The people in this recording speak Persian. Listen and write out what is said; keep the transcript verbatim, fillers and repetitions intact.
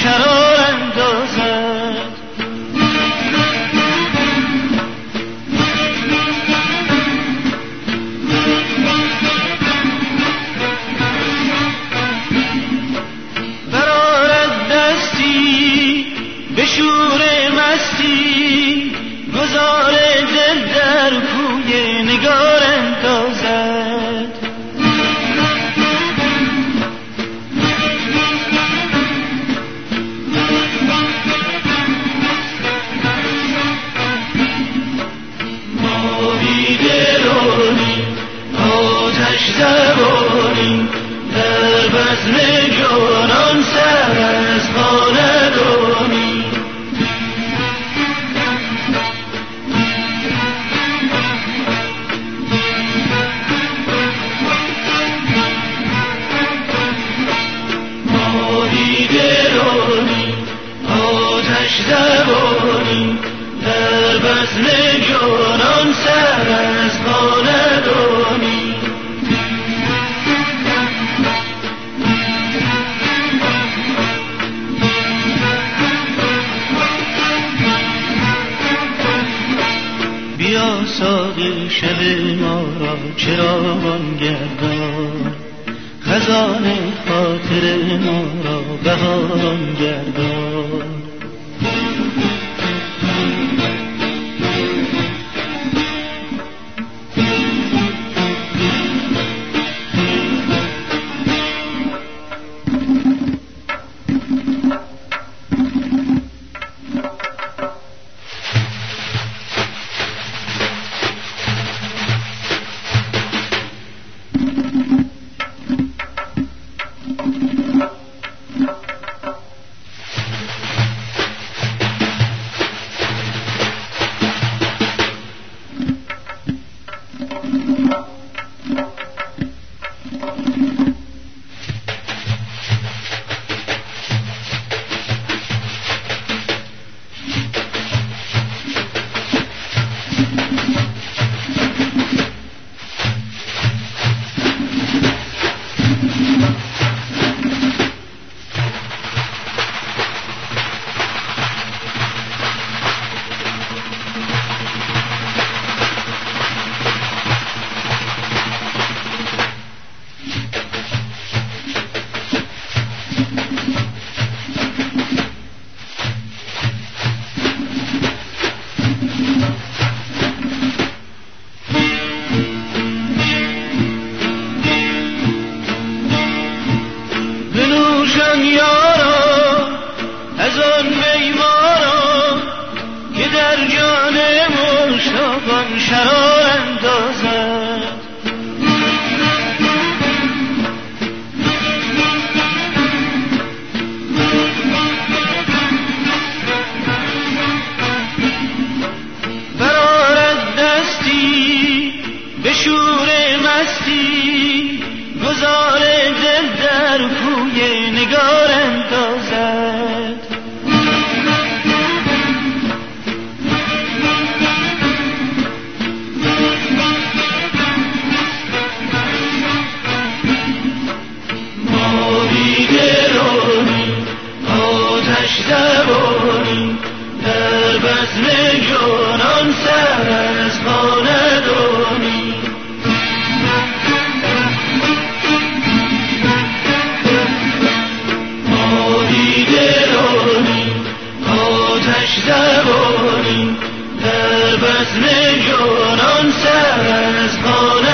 شرار اندازد. برآرد دستی به شور مستی، گذار دل در کوی نگار اندازد. ما بیدرانی آتش زبانی، در بزم جانان سر از پا ندانی. ما بیدرانی آتش زبانی، در بزم جانان سر از پا ندانی. بیا ساقی شب ما را چراغان گردان، خزان خاطر ما را بهاران گردان. بنوشن یارا از آن میمارا، که در جان مشتاقان شرار اندازد. برآرد دستی به شور مستی، گذار دل در کوی نگار اندازد. ما بیدرانی آتش زبانی، در بزم جانان سر از پا ندانی. آتش زبانی، در بزم جانان سر از پا